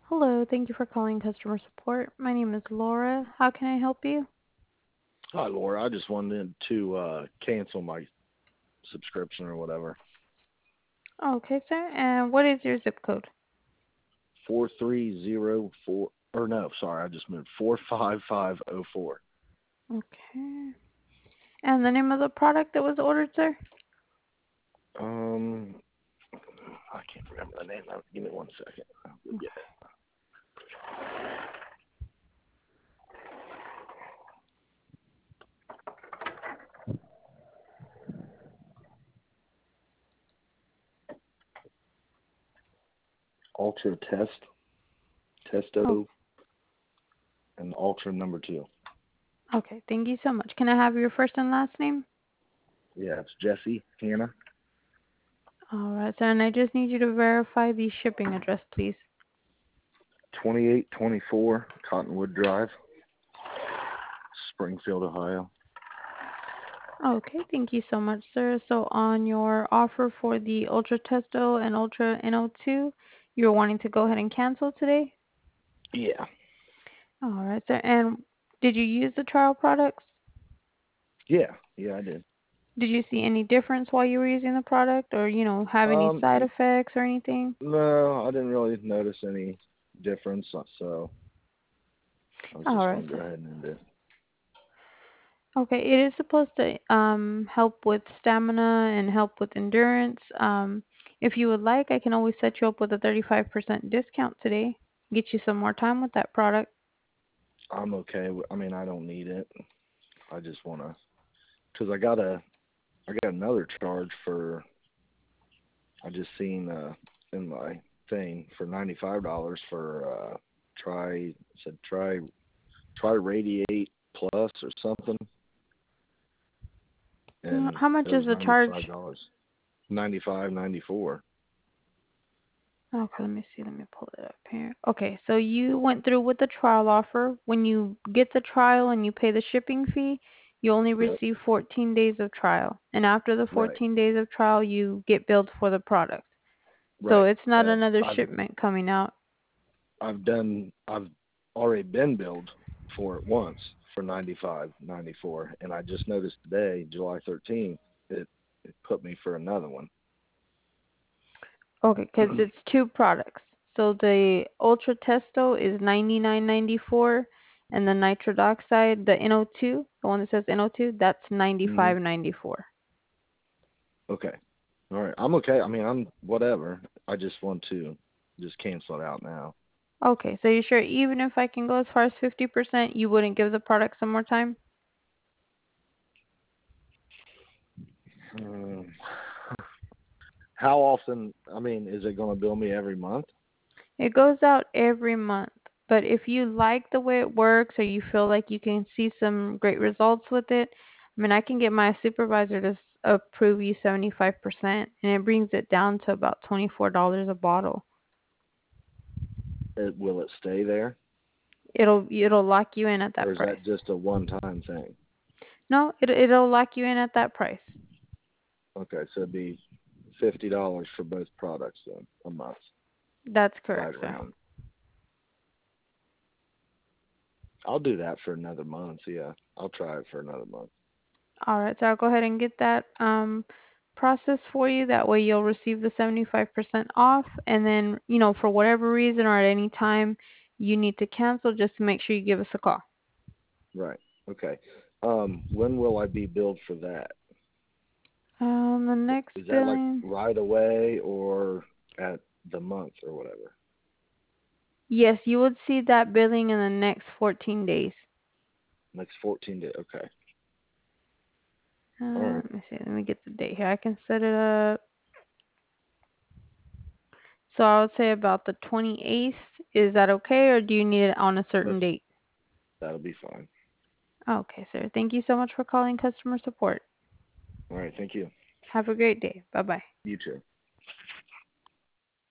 Hello, thank you for calling customer support. My name is Laura. How can I help you? Hi, Laura. I just wanted to cancel my subscription or whatever. Okay, sir. And what is your zip code? 4304, or no, sorry, I just moved. 45504. Okay. And the name of the product that was ordered, sir? Um, I can't remember the name. Give me one second. I'll go get it. Ultra Oh, Testo, and Ultra number 2. okay. Thank you so much. Can I have your first and last name? Yeah, it's Jesse Hannah, All right, sir. And I just need you to verify the shipping address, please. 2824 Cottonwood Drive, Springfield, Ohio. Okay, thank you so much, sir. So on your offer for the Ultra Testo and Ultra NO2, you're wanting to go ahead and cancel today? Yeah, All right, sir. And did you use the trial products? yeah, I did. Did you see any difference while you were using the product or, have any side effects or anything? No, I didn't really notice any difference, so I was All just right, going to go sir. ahead and end it. Okay, it is supposed to help with stamina and help with endurance. If you would like, I can always set you up with a 35% discount today. Get you some more time with that product. I'm okay. I mean, I don't need it. I just want to, because I got another charge for, I just seen in my thing for $95 for try, said try Radiate Plus or something, and How much it is was the charge? $95, 95, 94. Okay, let me see. Let me pull it up here. Okay, so you went through with the trial offer. When you get the trial and you pay the shipping fee, you only Yep. receive 14 days of trial. And after the Right. 14 days of trial, you get billed for the product. So Right. it's not Uh, another I've shipment coming out. I've already been billed for it once for 95, 94, and I just noticed today, July 13th, it put me for another one. Okay, because it's two products. So the Ultra Testo is 99.94, and the nitrous oxide, the NO2, the one that says NO2, that's Hmm. 95.94. Okay. All right. I'm okay. I mean, I'm whatever. I just want to just cancel it out now. Okay, so you sure even if I can go as far as 50%, you wouldn't give the product some more time? Hmm. How often, I mean, is it going to bill me every month? It goes out every month, but if you like the way it works or you feel like you can see some great results with it, I mean, I can get my supervisor to approve you 75%, and it brings it down to about $24 a bottle. Will it stay there? It'll lock you in at Or that is price. that just a one-time thing? No, it'll lock you in at that price. Okay, so it'd be $50 for both products then a month, That's right correct, sir. around. I'll do that for another month. Yeah, I'll try it for another month. All right, so I'll go ahead and get that process for you. That way you'll receive the 75% off. And then, for whatever reason or at any time you need to cancel, just make sure you give us a call. Right. Okay. When will I be billed for that? The next Is that like billing, right away or at the month or whatever? yes, you would see that billing in the next 14 days. Next 14 days. Okay. All right. Let me see. Let me get the date here. I can set it up. So I would say about the 28th. Is that okay, or do you need it on a certain That's date? that'll be fine. Okay, sir. Thank you so much for calling customer support. All right. Thank you. Have a great day. Bye-bye. You too.